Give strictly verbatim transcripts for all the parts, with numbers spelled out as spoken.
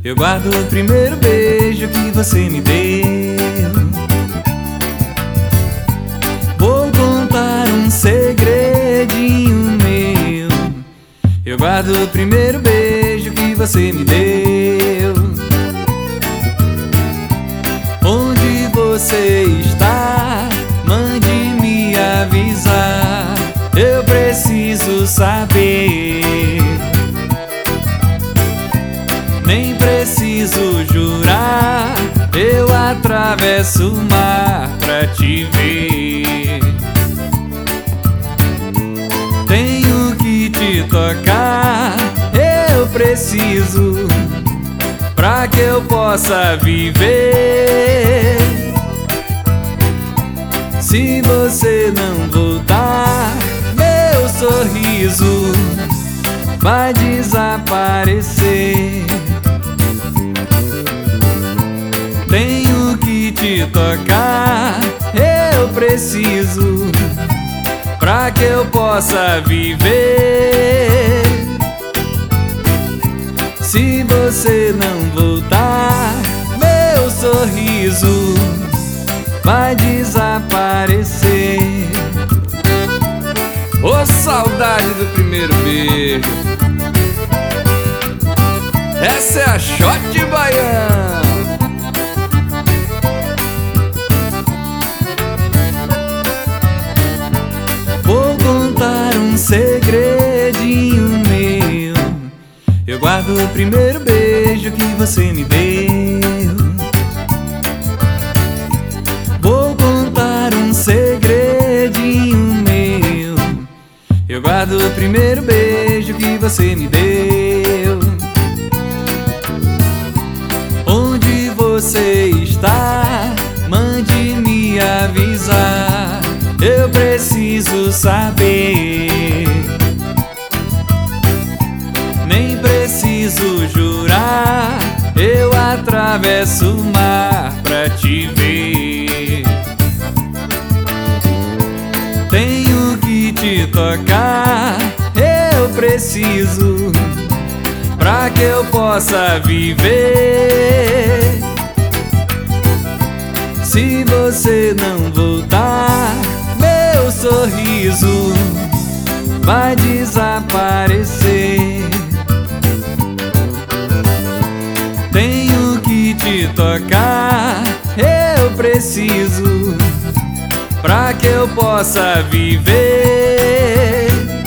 Eu guardo o primeiro beijo que você me deu. Vou contar um segredinho meu. Eu guardo o primeiro beijo que você me deu. Onde você está? Mande me avisar. Eu preciso saber. Nem preciso jurar, eu atravesso o mar pra te ver. Tenho que te tocar, eu preciso, pra que eu possa viver. Se você não voltar, meu sorriso vai desaparecer. Tenho que te tocar, eu preciso, pra que eu possa viver. Se você não voltar, meu sorriso vai desaparecer. Ô, oh, saudade do primeiro beijo. Essa é a Shot Baiana. Vou contar um segredinho meu. Eu guardo o primeiro beijo que você me deu. Vou contar um segredinho meu. Eu guardo o primeiro beijo que você me deu. Onde você está? Mande me avisar. Eu preciso saber. Nem preciso jurar, eu atravesso o mar pra te ver. Tenho que te tocar, eu preciso, pra que eu possa viver. Se você não voltar, meu sorriso vai desaparecer. Tenho que te tocar, eu preciso, pra que eu possa viver.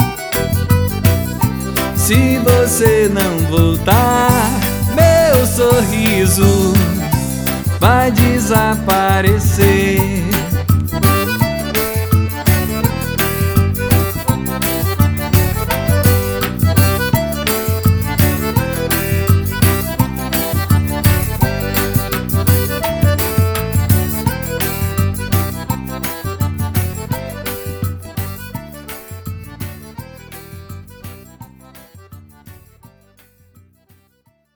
Se você não voltar, meu sorriso vai desaparecer.